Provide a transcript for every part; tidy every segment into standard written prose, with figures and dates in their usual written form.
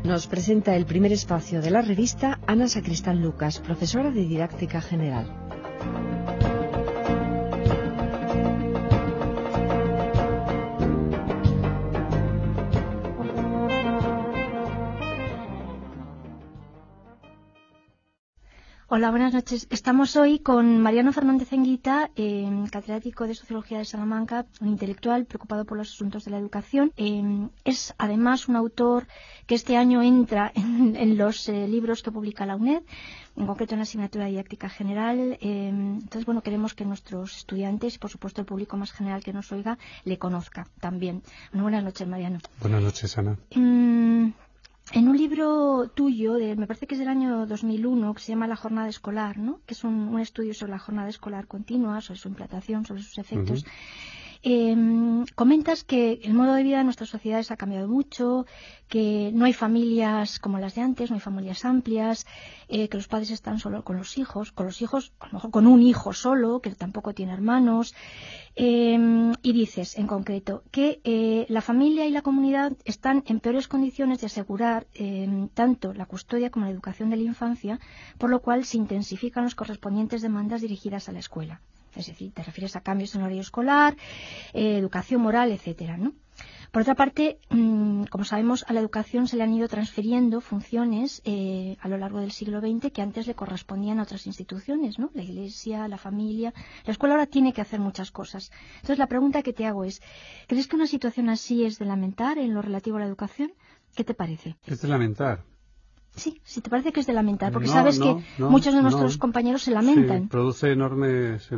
Nos presenta el primer espacio de la revista Ana Sacristán Lucas, profesora de Didáctica General. Hola, buenas noches. Estamos hoy con Mariano Fernández Enguita, catedrático de Sociología de Salamanca, un intelectual preocupado por los asuntos de la educación. Es además un autor que este año entra en los libros que publica la UNED, en concreto en la asignatura de Didáctica General. Entonces, bueno, queremos que nuestros estudiantes y, por supuesto, el público más general que nos oiga, le conozca también. Bueno, buenas noches, Mariano. Buenas noches, Ana. En un libro tuyo, me parece que es del año 2001, que se llama La jornada escolar, ¿no?, que es un estudio sobre la jornada escolar continua, sobre su implantación, sobre sus efectos, comentas que el modo de vida de nuestras sociedades ha cambiado mucho, que no hay familias como las de antes, no hay familias amplias, que los padres están solo con los hijos, a lo mejor con un hijo solo, que tampoco tiene hermanos. Y dices, en concreto, que la familia y la comunidad están en peores condiciones de asegurar tanto la custodia como la educación de la infancia, por lo cual se intensifican las correspondientes demandas dirigidas a la escuela. Es decir, te refieres a cambios en horario escolar, educación moral, etcétera, ¿no? Por otra parte, como sabemos, a la educación se le han ido transfiriendo funciones a lo largo del siglo XX que antes le correspondían a otras instituciones, ¿no? La Iglesia, la familia. La escuela ahora tiene que hacer muchas cosas. Entonces, la pregunta que te hago es, ¿crees que una situación así es de lamentar en lo relativo a la educación? ¿Qué te parece? ¿Es de lamentar? Sí, si te parece que es de lamentar, porque sabes que muchos de nuestros compañeros se lamentan. Sí, produce enormes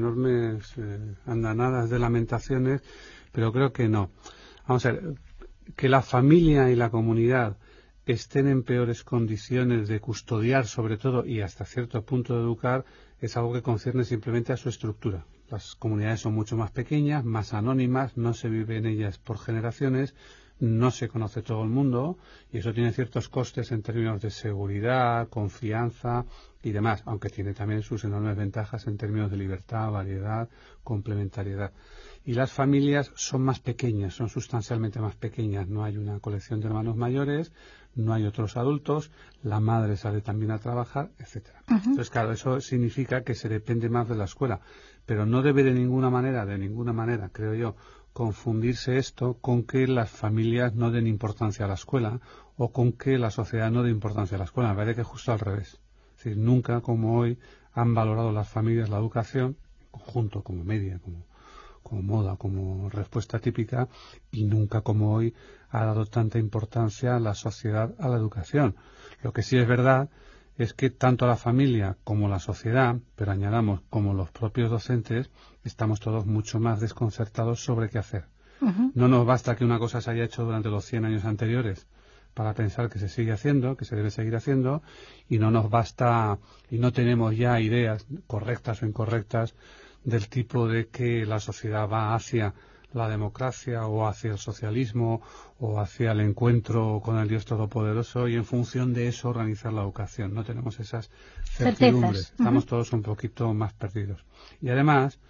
andanadas de lamentaciones, pero creo que no. Vamos a ver, que la familia y la comunidad estén en peores condiciones de custodiar, sobre todo, y hasta cierto punto de educar, es algo que concierne simplemente a su estructura. Las comunidades son mucho más pequeñas, más anónimas, no se vive en ellas por generaciones, no se conoce todo el mundo y eso tiene ciertos costes en términos de seguridad, confianza y demás, aunque tiene también sus enormes ventajas en términos de libertad, variedad, complementariedad. Y las familias son más pequeñas, son sustancialmente más pequeñas. No hay una colección de hermanos mayores, no hay otros adultos, la madre sale también a trabajar, etcétera. Entonces, claro, eso significa que se depende más de la escuela, pero no debe de ninguna manera, creo yo, confundirse esto con que las familias no den importancia a la escuela o con que la sociedad no dé importancia a la escuela. Me parece que es justo al revés. Es decir, nunca como hoy han valorado las familias la educación en conjunto, como media, como moda, como respuesta típica, y nunca como hoy ha dado tanta importancia la sociedad a la educación. Lo que sí es verdad es que tanto la familia como la sociedad, pero añadamos como los propios docentes, estamos todos mucho más desconcertados sobre qué hacer. No nos basta que una cosa se haya hecho durante los 100 años anteriores para pensar que se sigue haciendo, que se debe seguir haciendo, y no nos basta, y no tenemos ya ideas correctas o incorrectas del tipo de que la sociedad va hacia la democracia o hacia el socialismo o hacia el encuentro con el Dios Todopoderoso y en función de eso organizar la educación. No tenemos esas certidumbres. Estamos todos un poquito más perdidos. Y además,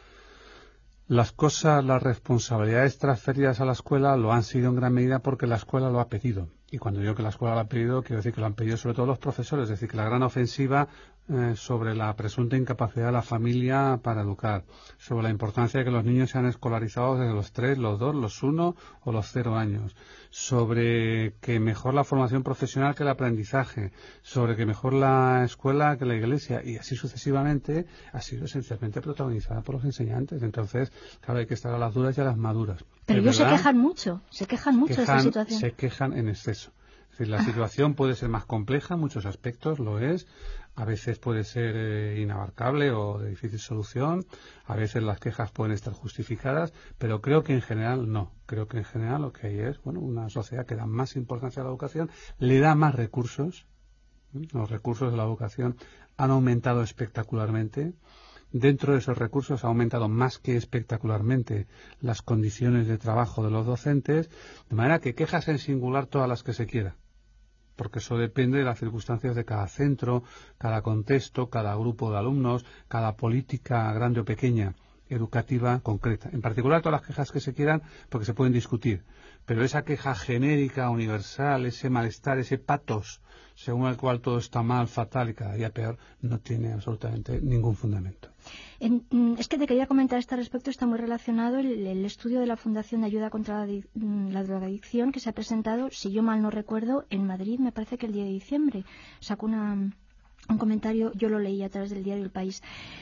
las responsabilidades transferidas a la escuela lo han sido en gran medida porque la escuela lo ha pedido. Y cuando digo que la escuela lo ha pedido, quiero decir que lo han pedido sobre todo los profesores. Es decir, que la gran ofensiva sobre la presunta incapacidad de la familia para educar, sobre la importancia de que los niños sean escolarizados desde los 3, los 2, los 1 o los 0 años, sobre que mejor la formación profesional que el aprendizaje, sobre que mejor la escuela que la iglesia, y así sucesivamente, ha sido esencialmente protagonizada por los enseñantes. Entonces, claro, hay que estar a las duras y a las maduras. Pero ellos se quejan mucho de esta situación. Se quejan en exceso. Es decir, la situación puede ser más compleja en muchos aspectos, lo es. A veces puede ser inabarcable o de difícil solución. A veces las quejas pueden estar justificadas, pero creo que en general no. Creo que en general lo que hay es una sociedad que da más importancia a la educación, le da más recursos. Los recursos de la educación han aumentado espectacularmente. Dentro de esos recursos ha aumentado más que espectacularmente las condiciones de trabajo de los docentes, de manera que quejas en singular todas las que se quiera, porque eso depende de las circunstancias de cada centro, cada contexto, cada grupo de alumnos, cada política grande o pequeña. educativa concreta. En particular todas las quejas que se quieran, porque se pueden discutir. Pero esa queja genérica, universal, ese malestar, ese patos, según el cual todo está mal, fatal y cada día peor, no tiene absolutamente ningún fundamento. Es que te quería comentar a este respecto, está muy relacionado el estudio de la Fundación de Ayuda contra la Drogadicción que se ha presentado, si yo mal no recuerdo, en Madrid, me parece que el 10 de diciembre. Sacó un comentario, yo lo leí a través del diario El País,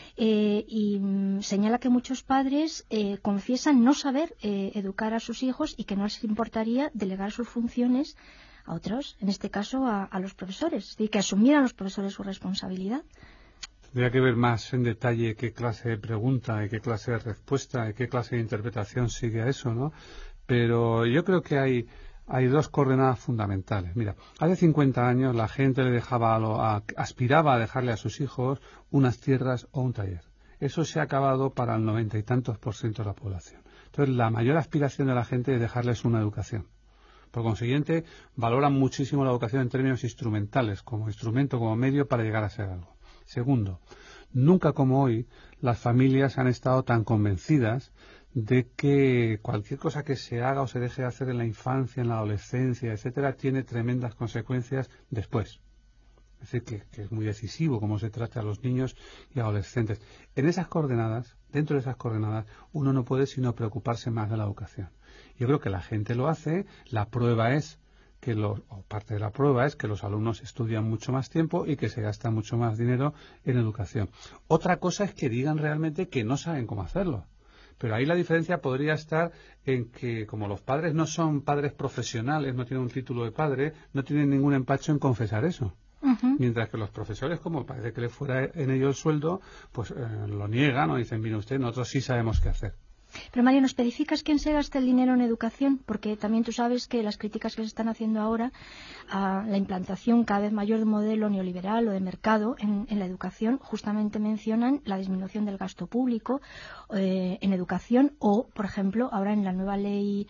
y señala que muchos padres confiesan no saber educar a sus hijos y que no les importaría delegar sus funciones a otros, en este caso a los profesores, es decir, que asumieran los profesores su responsabilidad. Tendría que ver más en detalle qué clase de pregunta y qué clase de respuesta y qué clase de interpretación sigue a eso, ¿no? Pero yo creo que hay dos coordenadas fundamentales. Mira, hace 50 años la gente aspiraba a dejarle a sus hijos unas tierras o un taller. Eso se ha acabado para el 90 y tantos % de la población. Entonces, la mayor aspiración de la gente es dejarles una educación. Por consiguiente, valoran muchísimo la educación en términos instrumentales, como instrumento, como medio para llegar a ser algo. Segundo, nunca como hoy las familias han estado tan convencidas de que cualquier cosa que se haga o se deje de hacer en la infancia, en la adolescencia, etcétera, tiene tremendas consecuencias después. Es decir, que es muy decisivo cómo se trata a los niños y adolescentes. En esas coordenadas, dentro de esas coordenadas, uno no puede sino preocuparse más de la educación. Yo creo que la gente lo hace, la prueba es parte de la prueba es que los alumnos estudian mucho más tiempo y que se gasta mucho más dinero en educación. Otra cosa es que digan realmente que no saben cómo hacerlo. Pero ahí la diferencia podría estar en que, como los padres no son padres profesionales, no tienen un título de padre, no tienen ningún empacho en confesar eso. Uh-huh. Mientras que los profesores, como parece que les fuera en ello el sueldo, pues lo niegan o dicen, mire usted, nosotros sí sabemos qué hacer. Pero Mario, ¿nos especificas quién se gasta el dinero en educación? Porque también tú sabes que las críticas que se están haciendo ahora a la implantación cada vez mayor de un modelo neoliberal o de mercado en la educación justamente mencionan la disminución del gasto público en educación o, por ejemplo, ahora en la nueva ley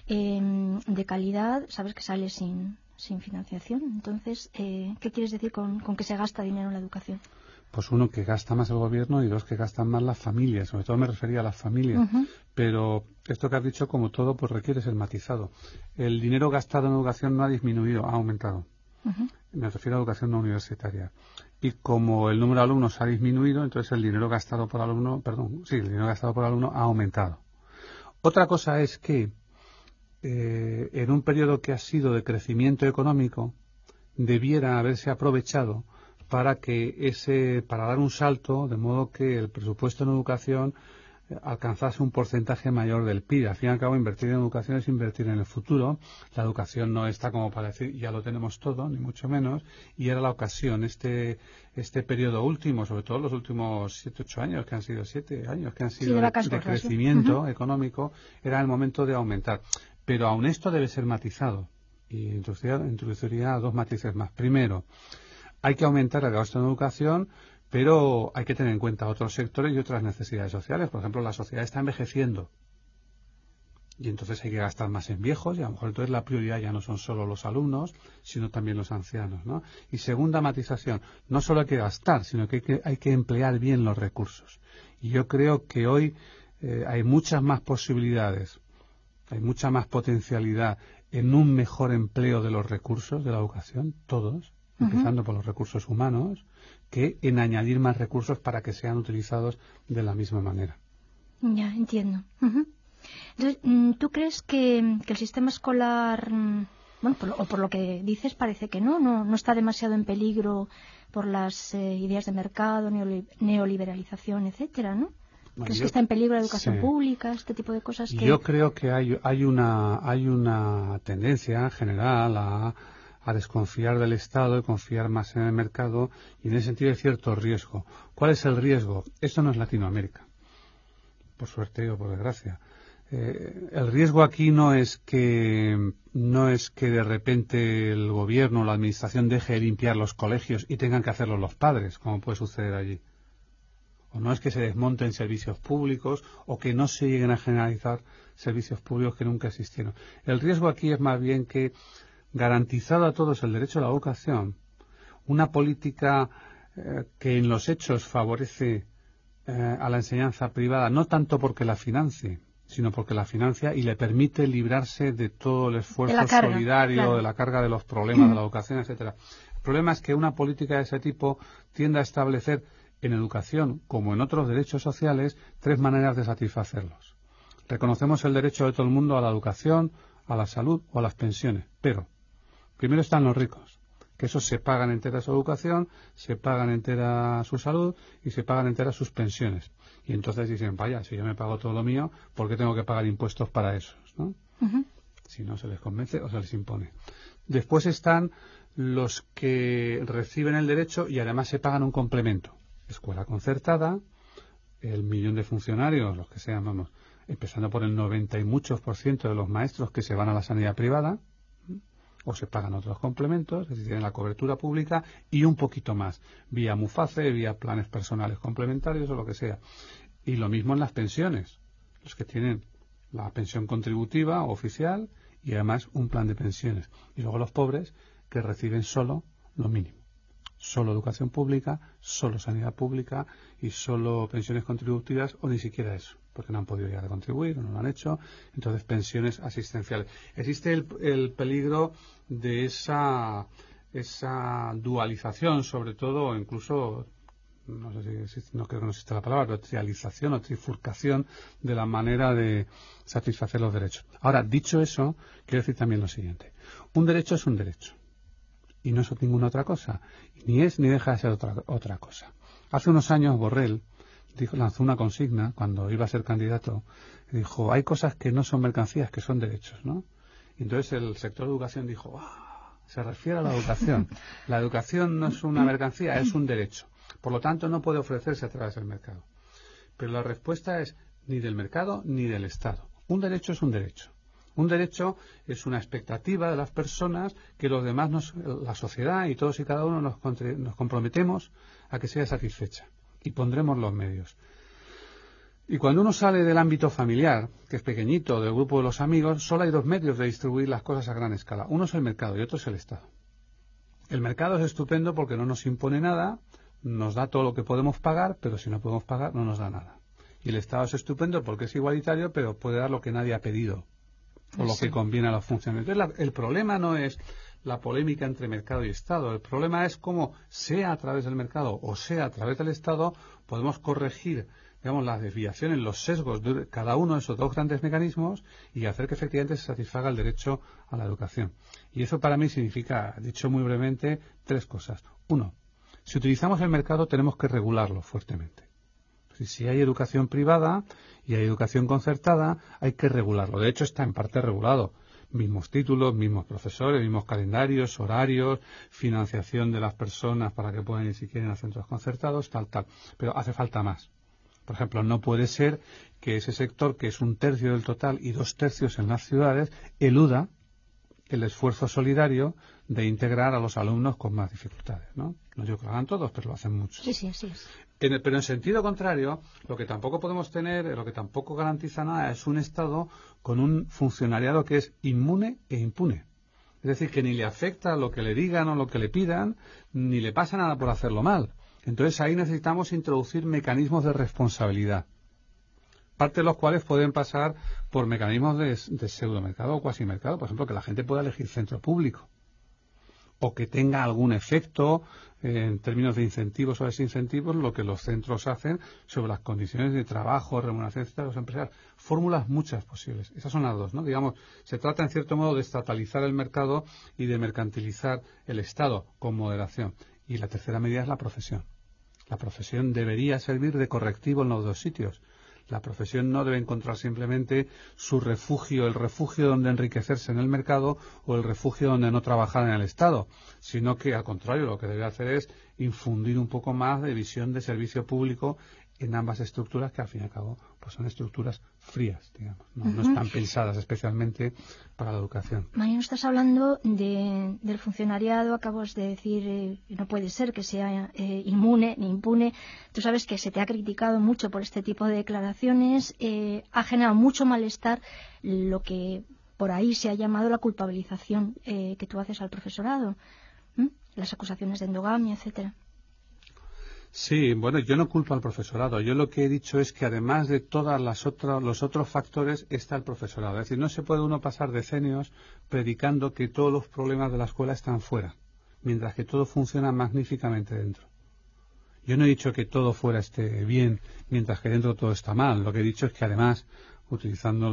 de calidad, sabes que sale sin financiación. Entonces, ¿qué quieres decir con que se gasta dinero en la educación? Pues uno, que gasta más el gobierno y dos, que gastan más las familias. Sobre todo me refería a las familias. Uh-huh. Pero esto que has dicho, como todo, pues requiere ser matizado. El dinero gastado en educación no ha disminuido, ha aumentado. Uh-huh. Me refiero a educación no universitaria. Y como el número de alumnos ha disminuido, entonces el dinero gastado por alumno, el dinero gastado por alumno ha aumentado. Otra cosa es que en un periodo que ha sido de crecimiento económico, debiera haberse aprovechado para dar un salto, de modo que el presupuesto en educación alcanzase un porcentaje mayor del PIB. Al fin y al cabo, invertir en educación es invertir en el futuro. La educación no está como para decir, ya lo tenemos todo, ni mucho menos, y era la ocasión, este periodo último, sobre todo los últimos 7-8 años, que han sido 7 años, que han sido de crecimiento económico, era el momento de aumentar. Pero aún esto debe ser matizado, y introduciría dos matices más. Primero, hay que aumentar el gasto en educación, pero hay que tener en cuenta otros sectores y otras necesidades sociales. Por ejemplo, la sociedad está envejeciendo y entonces hay que gastar más en viejos y a lo mejor entonces la prioridad ya no son solo los alumnos, sino también los ancianos, ¿no? Y segunda matización, no solo hay que gastar, sino que hay que emplear bien los recursos. Y yo creo que hoy hay muchas más posibilidades, hay mucha más potencialidad en un mejor empleo de los recursos de la educación, todos, empezando por los recursos humanos, que en añadir más recursos para que sean utilizados de la misma manera. Ya, entiendo. Entonces, ¿tú crees que el sistema escolar, por lo que dices, parece que no está demasiado en peligro por las ideas de mercado, neoliberalización, etcétera, ¿no? Bueno, ¿crees que está en peligro la educación pública, este tipo de cosas? Yo creo que hay una tendencia general a desconfiar del Estado y confiar más en el mercado, y en ese sentido hay cierto riesgo. ¿Cuál es el riesgo? Esto no es Latinoamérica, por suerte o por desgracia. El riesgo aquí no es que de repente el gobierno o la administración deje de limpiar los colegios y tengan que hacerlo los padres, como puede suceder allí. O no es que se desmonten servicios públicos o que no se lleguen a generalizar servicios públicos que nunca existieron. El riesgo aquí es más bien que, garantizado a todos el derecho a la educación, una política que en los hechos favorece a la enseñanza privada, no tanto porque la financie, sino porque la financia y le permite librarse de todo el esfuerzo solidario, claro, de la carga de los problemas de la educación, etcétera. El problema es que una política de ese tipo tiende a establecer en educación, como en otros derechos sociales, 3 maneras de satisfacerlos. Reconocemos el derecho de todo el mundo a la educación, a la salud o a las pensiones, pero primero están los ricos, que esos se pagan entera su educación, se pagan entera su salud y se pagan entera sus pensiones. Y entonces dicen, vaya, si yo me pago todo lo mío, ¿por qué tengo que pagar impuestos para esos? ¿No? Si no se les convence o se les impone. Después están los que reciben el derecho y además se pagan un complemento. Escuela concertada, el 1.000.000 de funcionarios, los que sean, vamos, empezando por el 90 y muchos % de los maestros que se van a la sanidad privada, o se pagan otros complementos, es decir, tienen la cobertura pública y un poquito más, vía MUFACE, vía planes personales complementarios o lo que sea. Y lo mismo en las pensiones, los que tienen la pensión contributiva oficial y además un plan de pensiones. Y luego los pobres que reciben solo lo mínimo. Solo educación pública, solo sanidad pública y solo pensiones contributivas o ni siquiera eso, porque no han podido llegar a contribuir o no lo han hecho. Entonces, pensiones asistenciales. Existe el peligro de esa dualización, sobre todo, incluso, no sé si no creo que no exista la palabra, pero trialización o trifurcación de la manera de satisfacer los derechos. Ahora, dicho eso, quiero decir también lo siguiente. Un derecho es un derecho. Y no es ninguna otra cosa. Ni es ni deja de ser otra cosa. Hace unos años Borrell lanzó una consigna cuando iba a ser candidato. Dijo, hay cosas que no son mercancías, que son derechos, ¿no? Y entonces el sector de educación dijo, se refiere a la educación. La educación no es una mercancía, es un derecho. Por lo tanto, no puede ofrecerse a través del mercado. Pero la respuesta es ni del mercado ni del Estado. Un derecho es un derecho. Un derecho es una expectativa de las personas que los demás, la sociedad y todos y cada uno nos comprometemos a que sea satisfecha y pondremos los medios. Y cuando uno sale del ámbito familiar, que es pequeñito, del grupo de los amigos, solo hay 2 medios de distribuir las cosas a gran escala. Uno es el mercado y otro es el Estado. El mercado es estupendo porque no nos impone nada, nos da todo lo que podemos pagar, pero si no podemos pagar no nos da nada. Y el Estado es estupendo porque es igualitario, pero puede dar lo que nadie ha pedido. O lo que conviene a los funcionarios. Entonces, el problema no es la polémica entre mercado y Estado. El problema es cómo, sea a través del mercado o sea a través del Estado, podemos corregir, digamos, las desviaciones, los sesgos de cada uno de esos 2 grandes mecanismos y hacer que efectivamente se satisfaga el derecho a la educación. Y eso para mí significa, dicho muy brevemente, 3 cosas. 1, si utilizamos el mercado tenemos que regularlo fuertemente. Si hay educación privada y hay educación concertada, hay que regularlo. De hecho, está en parte regulado. Mismos títulos, mismos profesores, mismos calendarios, horarios, financiación de las personas para que puedan ir si quieren a centros concertados, tal. Pero hace falta más. Por ejemplo, no puede ser que ese sector, que es 1/3 del total y 2/3 en las ciudades, eluda el esfuerzo solidario de integrar a los alumnos con más dificultades, ¿no? No digo que lo hagan todos, pero lo hacen muchos. Sí, así es. Pero en sentido contrario, lo que tampoco podemos tener, lo que tampoco garantiza nada, es un Estado con un funcionariado que es inmune e impune. Es decir, que ni le afecta lo que le digan o lo que le pidan, ni le pasa nada por hacerlo mal. Entonces ahí necesitamos introducir mecanismos de responsabilidad, parte de los cuales pueden pasar por mecanismos de pseudomercado o cuasimercado, por ejemplo, que la gente pueda elegir centro público, o que tenga algún efecto en términos de incentivos o desincentivos lo que los centros hacen sobre las condiciones de trabajo, remuneración, etcétera, de los empresarios. Fórmulas muchas posibles. Esas son las 2, ¿no? Digamos, se trata en cierto modo de estatalizar el mercado y de mercantilizar el Estado con moderación. Y la tercera medida es la profesión. La profesión debería servir de correctivo en los 2 sitios. La profesión no debe encontrar simplemente su refugio, el refugio donde enriquecerse en el mercado o el refugio donde no trabajar en el Estado, sino que, al contrario, lo que debe hacer es infundir un poco más de visión de servicio público en ambas estructuras, que al fin y al cabo pues son estructuras frías, digamos, no están pensadas especialmente para la educación. Mariano, estás hablando del funcionariado, acabas de decir, no puede ser que sea inmune ni impune. Tú sabes que se te ha criticado mucho por este tipo de declaraciones, ha generado mucho malestar lo que por ahí se ha llamado la culpabilización que tú haces al profesorado, las acusaciones de endogamia, etcétera. Sí, bueno, yo no culpo al profesorado. Yo lo que he dicho es que además de todos los otros factores está el profesorado. Es decir, no se puede uno pasar decenios predicando que todos los problemas de la escuela están fuera, mientras que todo funciona magníficamente dentro. Yo no he dicho que todo fuera esté bien, mientras que dentro todo está mal. Lo que he dicho es que además, utilizando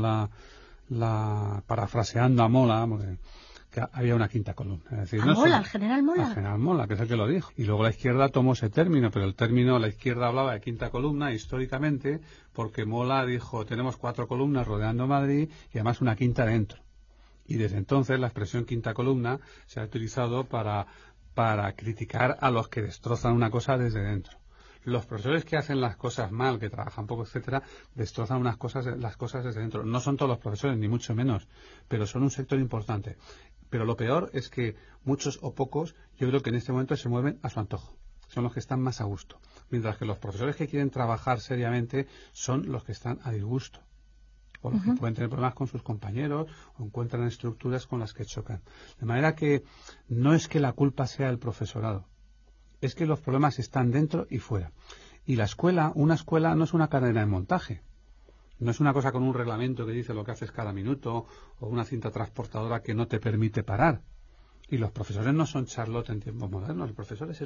parafraseando a Mola, que había una quinta columna. Es decir, Mola, el general Mola. El general Mola, que es el que lo dijo. Y luego la izquierda tomó ese término, pero el término, la izquierda hablaba de quinta columna históricamente, porque Mola dijo, tenemos 4 columnas rodeando Madrid y además una quinta dentro. Y desde entonces la expresión quinta columna se ha utilizado para criticar a los que destrozan una cosa desde dentro. Los profesores que hacen las cosas mal, que trabajan poco, etcétera, destrozan las cosas desde dentro. No son todos los profesores, ni mucho menos, pero son un sector importante. Pero lo peor es que muchos o pocos, yo creo que en este momento se mueven a su antojo. Son los que están más a gusto. Mientras que los profesores que quieren trabajar seriamente son los que están a disgusto. O los que pueden tener problemas con sus compañeros o encuentran estructuras con las que chocan. De manera que no es que la culpa sea el profesorado. Es que los problemas están dentro y fuera. Y una escuela no es una cadena de montaje. No es una cosa con un reglamento que dice lo que haces cada minuto o una cinta transportadora que no te permite parar. Y los profesores no son Charlotte en tiempos modernos. Los profesores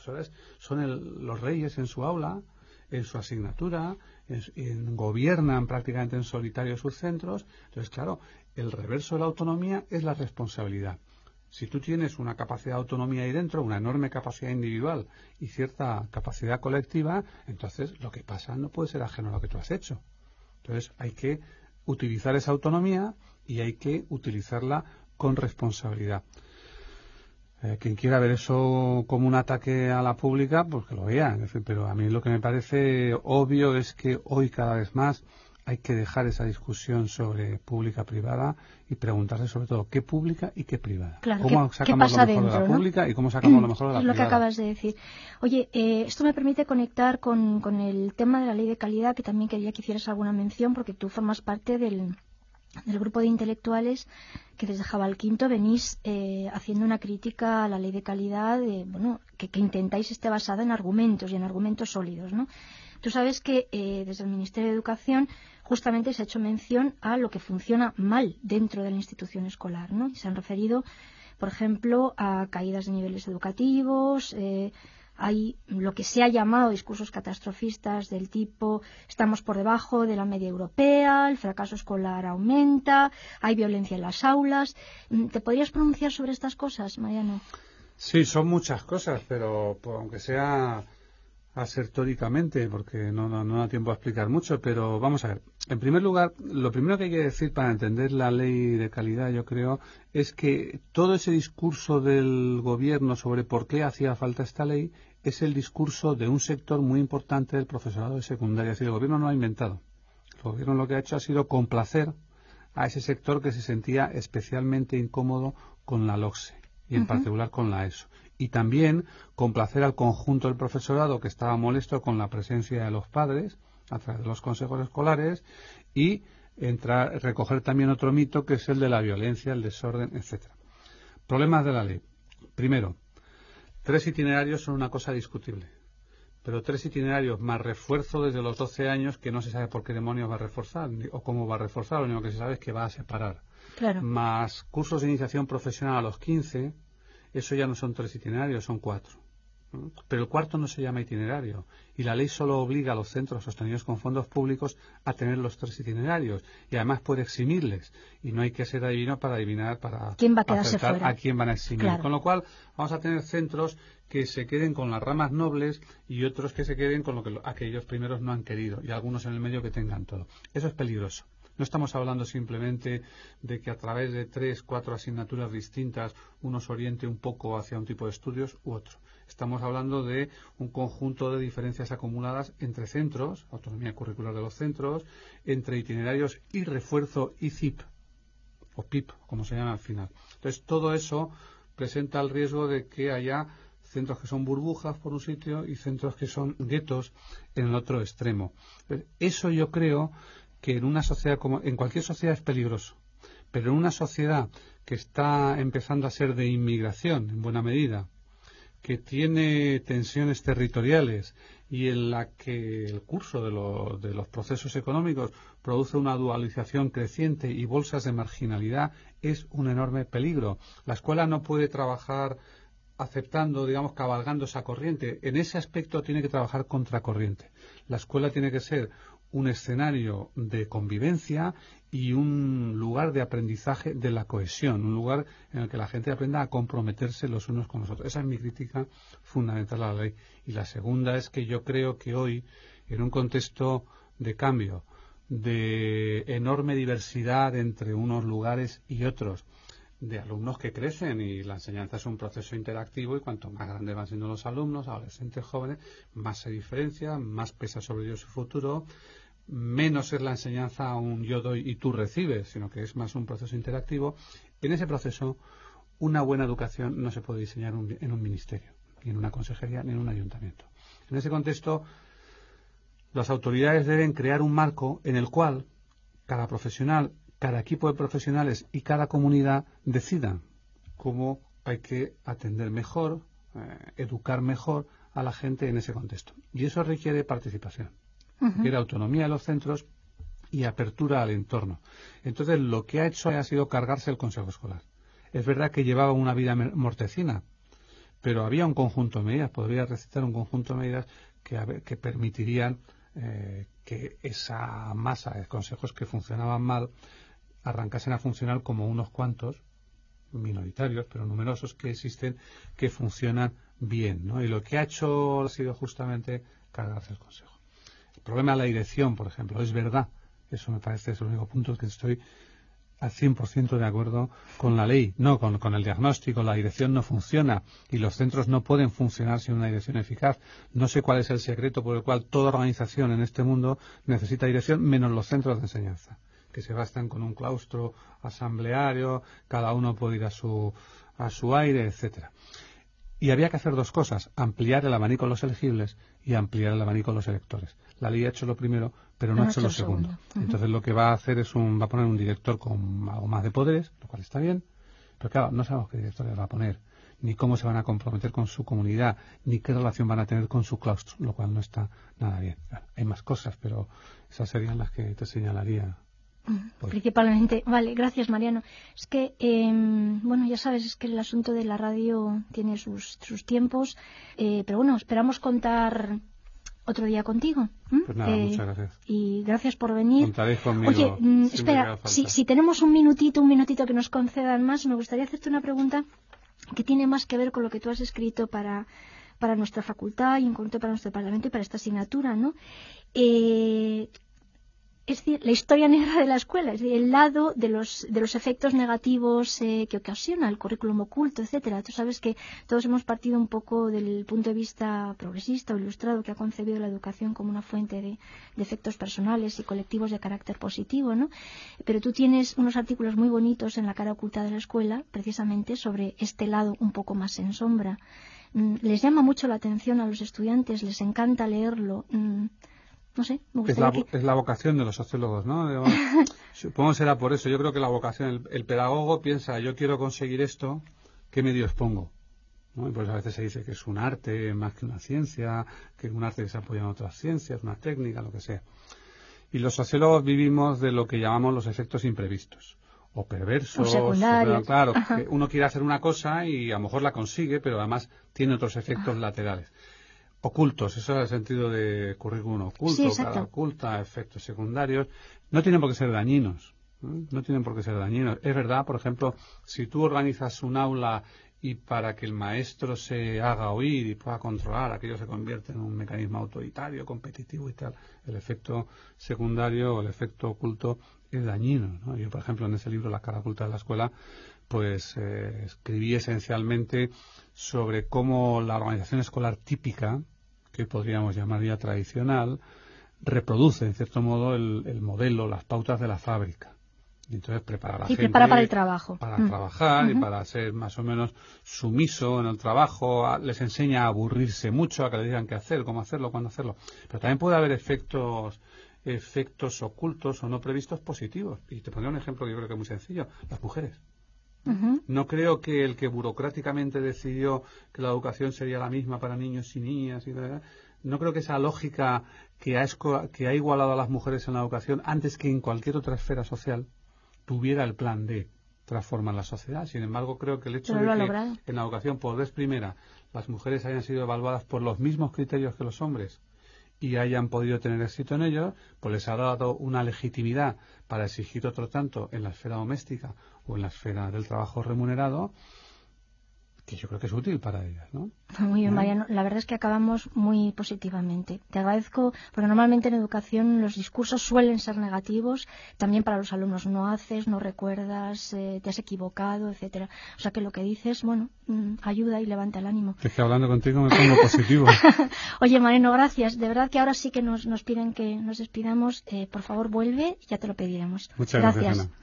son los reyes en su aula, en su asignatura, gobiernan prácticamente en solitario sus centros. Entonces, claro, el reverso de la autonomía es la responsabilidad. Si tú tienes una capacidad de autonomía ahí dentro, una enorme capacidad individual y cierta capacidad colectiva, entonces lo que pasa no puede ser ajeno a lo que tú has hecho. Entonces hay que utilizar esa autonomía y hay que utilizarla con responsabilidad. Quien quiera ver eso como un ataque a la pública, pues que lo vea. Pero a mí lo que me parece obvio es que hoy cada vez más hay que dejar esa discusión sobre pública-privada y preguntarse sobre todo qué pública y qué privada. Claro, ¿Cómo sacamos lo mejor de la pública y cómo sacamos lo mejor de la privada? Es lo que acabas de decir. Oye, esto me permite conectar con el tema de la ley de calidad, que también quería que hicieras alguna mención, porque tú formas parte del grupo de intelectuales que desde Jabal Quinto venís haciendo una crítica a la ley de calidad, que intentáis esté basada en argumentos y en argumentos sólidos, ¿no? Tú sabes que desde el Ministerio de Educación justamente se ha hecho mención a lo que funciona mal dentro de la institución escolar, ¿no? Y se han referido, por ejemplo, a caídas de niveles educativos, hay lo que se ha llamado discursos catastrofistas del tipo estamos por debajo de la media europea, el fracaso escolar aumenta, hay violencia en las aulas. ¿Te podrías pronunciar sobre estas cosas, Mariano? Sí, son muchas cosas, pero aunque sea asertóricamente, porque no da tiempo a explicar mucho, pero vamos a ver. En primer lugar, lo primero que hay que decir para entender la ley de calidad, yo creo, es que todo ese discurso del gobierno sobre por qué hacía falta esta ley es el discurso de un sector muy importante del profesorado de secundaria. Es decir, el gobierno no lo ha inventado. El gobierno lo que ha hecho ha sido complacer a ese sector que se sentía especialmente incómodo con la LOCSE y en particular con la ESO. Y también complacer al conjunto del profesorado que estaba molesto con la presencia de los padres a través de los consejos escolares y recoger también otro mito que es el de la violencia, el desorden, etcétera. Problemas de la ley. Primero, 3 itinerarios son una cosa discutible, pero 3 itinerarios más refuerzo desde los 12 años que no se sabe por qué demonios va a reforzar o cómo va a reforzar, lo único que se sabe es que va a separar. Claro. Más cursos de iniciación profesional a los 15, eso ya no son 3 itinerarios, son 4. Pero el cuarto no se llama itinerario y la ley solo obliga a los centros sostenidos con fondos públicos a tener los 3 itinerarios y además puede eximirles y no hay que ser adivino para adivinar quién va a quedarse fuera, a quién van a eximir. Claro. Con lo cual vamos a tener centros que se queden con las ramas nobles y otros que se queden con lo que aquellos primeros no han querido y algunos en el medio que tengan todo. Eso es peligroso. No estamos hablando simplemente de que a través de 3, 4 asignaturas distintas uno se oriente un poco hacia un tipo de estudios u otro. Estamos hablando de un conjunto de diferencias acumuladas entre centros, autonomía curricular de los centros, entre itinerarios y refuerzo y CIP, o PIP, como se llama al final. Entonces, todo eso presenta el riesgo de que haya centros que son burbujas por un sitio y centros que son guetos en el otro extremo. Eso yo creo que en una sociedad en cualquier sociedad es peligroso, pero en una sociedad que está empezando a ser de inmigración en buena medida, que tiene tensiones territoriales y en la que el curso de los procesos económicos produce una dualización creciente y bolsas de marginalidad, es un enorme peligro. La escuela no puede trabajar aceptando, digamos, cabalgando esa corriente. En ese aspecto tiene que trabajar contracorriente. La escuela tiene que ser un escenario de convivencia y un lugar de aprendizaje de la cohesión, un lugar en el que la gente aprenda a comprometerse los unos con los otros. Esa es mi crítica fundamental a la ley. Y la segunda es que yo creo que hoy, en un contexto de cambio, de enorme diversidad entre unos lugares y otros, de alumnos que crecen, y la enseñanza es un proceso interactivo, y cuanto más grandes van siendo los alumnos, adolescentes, jóvenes, más se diferencia, más pesa sobre ellos su futuro, menos es la enseñanza un yo doy y tú recibes, sino que es más un proceso interactivo. En ese proceso, una buena educación no se puede diseñar en un ministerio, ni en una consejería, ni en un ayuntamiento. En ese contexto, las autoridades deben crear un marco en el cual cada profesional, cada equipo de profesionales y cada comunidad decidan cómo hay que atender mejor, educar mejor a la gente en ese contexto. Y eso requiere participación, requiere autonomía de los centros y apertura al entorno. Entonces, lo que ha hecho ha sido cargarse el Consejo Escolar. Es verdad que llevaba una vida mortecina, pero había un conjunto de medidas, podría recitar un conjunto de medidas que permitirían que esa masa de consejos que funcionaban mal arrancasen a funcionar como unos cuantos, minoritarios, pero numerosos, que existen, que funcionan bien, ¿no? Y lo que ha hecho ha sido justamente cargarse el Consejo. El problema de la dirección, por ejemplo, es verdad, eso me parece es el único punto que estoy al 100% de acuerdo con la ley, no con el diagnóstico. La dirección no funciona y los centros no pueden funcionar sin una dirección eficaz. No sé cuál es el secreto por el cual toda organización en este mundo necesita dirección, menos los centros de enseñanza, que se bastan con un claustro asambleario, cada uno puede ir a su aire, etcétera. Y había que hacer dos cosas: ampliar el abanico de los elegibles y ampliar el abanico de los electores. La ley ha hecho lo primero, pero no ha hecho lo segundo. Entonces lo que va a hacer es va a poner un director con algo más de poderes, lo cual está bien, pero claro, no sabemos qué director le va a poner, ni cómo se van a comprometer con su comunidad, ni qué relación van a tener con su claustro, lo cual no está nada bien. Bueno, hay más cosas, pero esas serían las que te señalaría. Principalmente. Vale, gracias, Mariano. Es que, bueno, ya sabes, es que el asunto de la radio tiene sus tiempos, pero bueno, esperamos contar otro día contigo. Pues nada, muchas gracias. Y gracias por venir. Contaréis conmigo. Oye, espera, si tenemos un minutito que nos concedan más, me gustaría hacerte una pregunta que tiene más que ver con lo que tú has escrito para nuestra facultad y en concreto para nuestro departamento y para esta asignatura, ¿no? Es decir, la historia negra de la escuela, es decir, el lado de los efectos negativos que ocasiona el currículum oculto, etcétera. Tú sabes que todos hemos partido un poco del punto de vista progresista o ilustrado, que ha concebido la educación como una fuente de efectos personales y colectivos de carácter positivo, ¿no? Pero tú tienes unos artículos muy bonitos en la cara oculta de la escuela, precisamente sobre este lado un poco más en sombra. Les llama mucho la atención a los estudiantes, les encanta leerlo. No sé, me gustaría es la vocación de los sociólogos, ¿no? Supongo que será por eso. Yo creo que la vocación, el pedagogo piensa, yo quiero conseguir esto, ¿qué medios pongo? ¿No? Y por eso a veces se dice que es un arte más que una ciencia, que es un arte que se apoya en otras ciencias, una técnica, lo que sea. Y los sociólogos vivimos de lo que llamamos los efectos imprevistos, o perversos, o secundarios. Claro, que uno quiere hacer una cosa y a lo mejor la consigue, pero además tiene otros efectos laterales. Ocultos, eso es el sentido de currículum oculto, sí, cara oculta, efectos secundarios. No tienen por qué ser dañinos. No tienen por qué ser dañinos. Es verdad, por ejemplo, si tú organizas un aula y para que el maestro se haga oír y pueda controlar, aquello se convierte en un mecanismo autoritario, competitivo y tal, el efecto secundario o el efecto oculto es dañino, ¿no? Yo, por ejemplo, en ese libro, La cara oculta de la escuela, pues escribí esencialmente sobre cómo la organización escolar típica, que podríamos llamar ya tradicional, reproduce, en cierto modo, el modelo, las pautas de la fábrica. Y entonces prepara a la gente para el trabajo. Para trabajar y para ser más o menos sumiso en el trabajo. Les enseña a aburrirse mucho, a que le digan qué hacer, cómo hacerlo, cuándo hacerlo. Pero también puede haber efectos ocultos o no previstos positivos. Y te pondré un ejemplo que yo creo que es muy sencillo. Las mujeres. No creo que el que burocráticamente decidió que la educación sería la misma para niños y niñas, no creo que esa lógica que ha igualado a las mujeres en la educación antes que en cualquier otra esfera social tuviera el plan de transformar la sociedad. Sin embargo, creo que el hecho de que en la educación por vez primera las mujeres hayan sido evaluadas por los mismos criterios que los hombres y hayan podido tener éxito en ello, pues les ha dado una legitimidad para exigir otro tanto en la esfera doméstica o en la esfera del trabajo remunerado, que yo creo que es útil para ellas, ¿no? Muy bien, Mariano. La verdad es que acabamos muy positivamente. Te agradezco, porque normalmente en educación los discursos suelen ser negativos, también para los alumnos. No haces, no recuerdas, te has equivocado, etcétera. O sea que lo que dices, bueno, ayuda y levanta el ánimo. Es que hablando contigo me pongo positivo. Oye, Mariano, gracias. De verdad que ahora sí que nos piden que nos despidamos. Por favor, vuelve, ya te lo pediremos. Muchas gracias, Ana.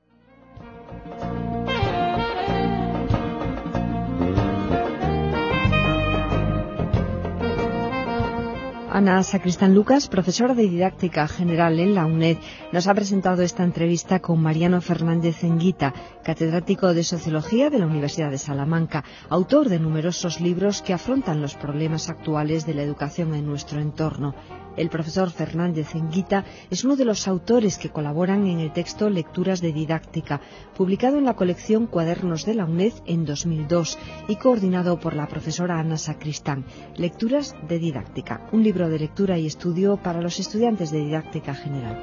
Ana Sacristán Lucas, profesora de didáctica general en la UNED, nos ha presentado esta entrevista con Mariano Fernández Enguita, catedrático de Sociología de la Universidad de Salamanca, autor de numerosos libros que afrontan los problemas actuales de la educación en nuestro entorno. El profesor Fernández Enguita es uno de los autores que colaboran en el texto Lecturas de Didáctica, publicado en la colección Cuadernos de la UNED en 2002 y coordinado por la profesora Ana Sacristán. Lecturas de Didáctica, un libro de lectura y estudio para los estudiantes de didáctica general.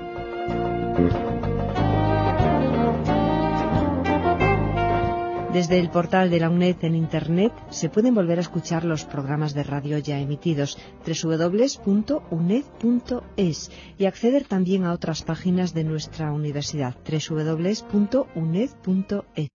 Desde el portal de la UNED en Internet se pueden volver a escuchar los programas de radio ya emitidos, www.uned.es, y acceder también a otras páginas de nuestra universidad, www.uned.es.